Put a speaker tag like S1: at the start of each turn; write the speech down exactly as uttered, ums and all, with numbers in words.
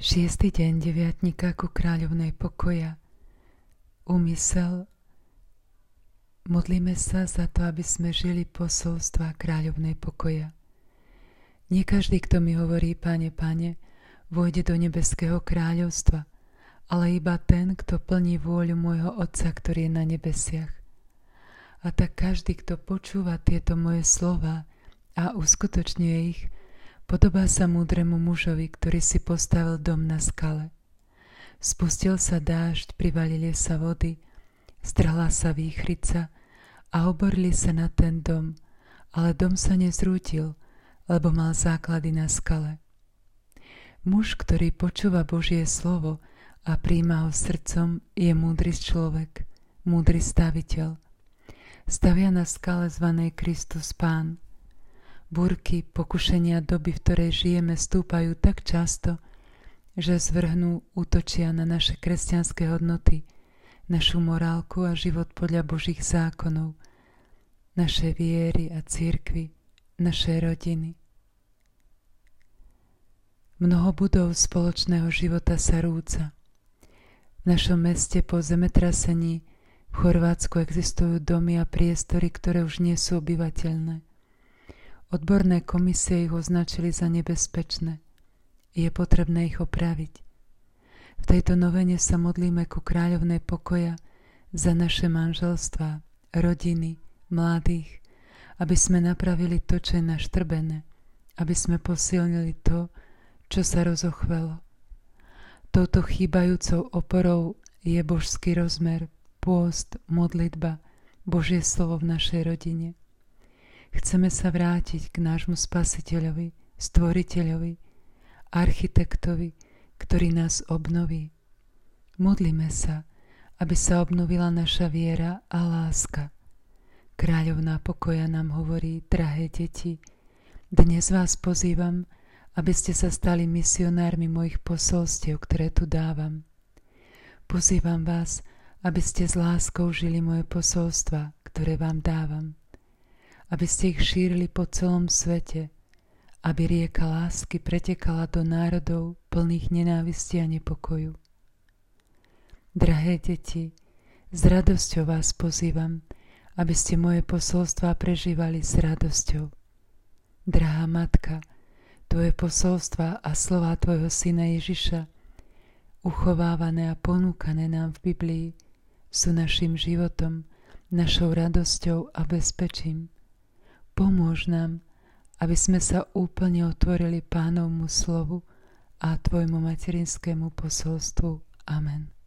S1: Šiestý deň deviatnika ku kráľovnej pokoja. Úmysel. Modlíme sa za to, aby sme žili posolstva kráľovnej pokoja. Nie každý, kto mi hovorí Pane, Pane, vojde do nebeského kráľovstva, ale iba ten, kto plní vôľu môjho Otca, ktorý je na nebesiach. A tak každý, kto počúva tieto moje slova a uskutočňuje ich, podobá sa múdremu mužovi, ktorý si postavil dom na skale. Spustil sa dážď, privalili sa vody, strhla sa výchrica a oborili sa na ten dom, ale dom sa nezrútil, lebo mal základy na skale. Muž, ktorý počúva Božie slovo a príjma ho srdcom, je múdry človek, múdry staviteľ. Stavia na skale zvanej Kristus Pán. Búrky, pokušenia doby, v ktorej žijeme, stúpajú tak často, že zvrhnú, útočia na naše kresťanské hodnoty, našu morálku a život podľa Božích zákonov, naše viery a cirkvi, naše rodiny. Mnoho budov spoločného života sa rúca. V našom meste po zemetrasení v Chorvátsku existujú domy a priestory, ktoré už nie sú obyvateľné. Odborné komisie ich označili za nebezpečné. Je potrebné ich opraviť. V tejto novene sa modlíme ku kráľovnej pokoja za naše manželstvá, rodiny, mladých, aby sme napravili to, čo je naštrbené, aby sme posilnili to, čo sa rozochvelo. Touto chýbajúcou oporou je božský rozmer, pôst, modlitba, Božie slovo v našej rodine. Chceme sa vrátiť k nášmu Spasiteľovi, Stvoriteľovi, Architektovi, ktorý nás obnoví. Modlíme sa, aby sa obnovila naša viera a láska. Kráľovná pokoja nám hovorí: drahé deti, dnes vás pozývam, aby ste sa stali misionármi mojich posolstiev, ktoré tu dávam. Pozývam vás, aby ste s láskou žili moje posolstva, ktoré vám dávam. Aby ste ich šírili po celom svete, aby rieka lásky pretekala do národov plných nenávisti a nepokoju. Drahé deti, s radosťou vás pozývam, aby ste moje posolstvá prežívali s radosťou. Drahá matka, tvoje posolstvá a slová tvojho syna Ježiša, uchovávané a ponúkané nám v Biblii, sú našim životom, našou radosťou a bezpečím. Pomôž nám, aby sme sa úplne otvorili Pánovmu slovu a tvojmu materinskému posolstvu. Amen.